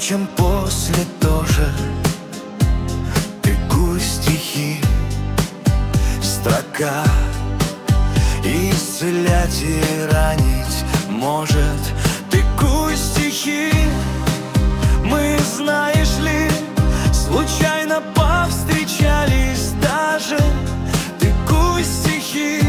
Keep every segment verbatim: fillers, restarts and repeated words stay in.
Впрочем, после тоже тыкуй стихи, строка исцелять и ранить может. Тыкуй стихи, мы, знаешь ли, случайно повстречались даже. Тыкуй стихи,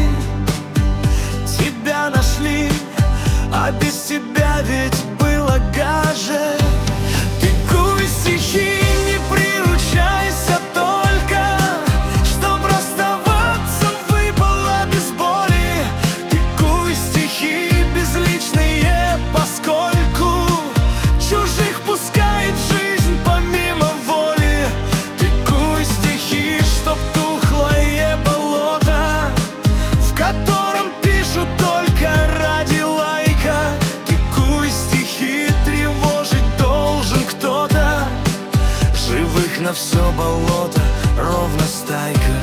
тебя нашли, а без тебя ведь было гаже. Тыкуй стихи, не приручайся только, чтоб расставаться выпало без боли. Тыкуй стихи безличные, поскольку чужих пускает жизнь помимо воли. Тыкуй стихи, чтоб тухлое болото, в котором пишут только ради лайка. Тыкуй стихи, тревожить должен кто-то, живых на все болото ровно стайка.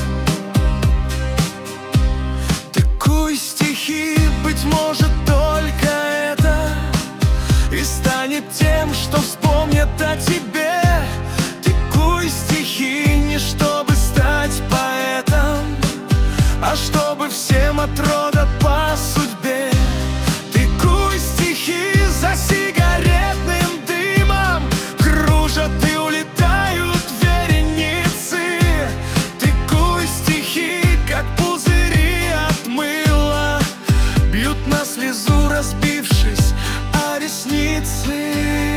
Тыкуй стихи, быть может только это и станет тем, что вспомнят о тебе. Тыкуй стихи, не чтобы стать поэтом, а чтобы всем от рода по судьбе. Тыкуй стихи, за сигаретным дымом кружат и улетают вереницы. Тыкуй стихи, как пузыри от мыла, бьют на слезу, разбившись о ресницы.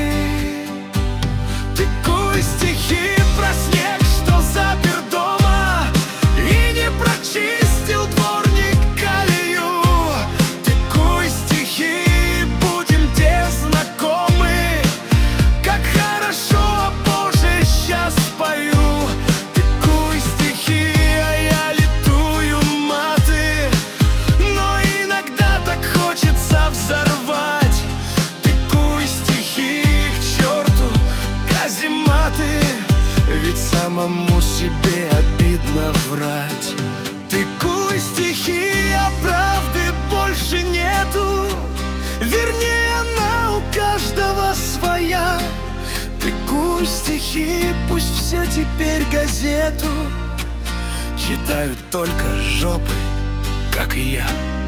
Тыкуй стихи про снег, что запер дома и не прочистил дворник колею. Тыкуй стихи, будем те знакомы, как хорошо, Боже, сейчас пою. Тыкуй стихи, а я литую маты, но иногда так хочется взорвать. Тыкуй стихи, к черту казематы, ведь самому себе обидно врать. Тыкуй стихи, а правды больше нету, вернее, она у каждого своя. Тыкуй стихи, пусть все теперь газету читают только жопы, как и я.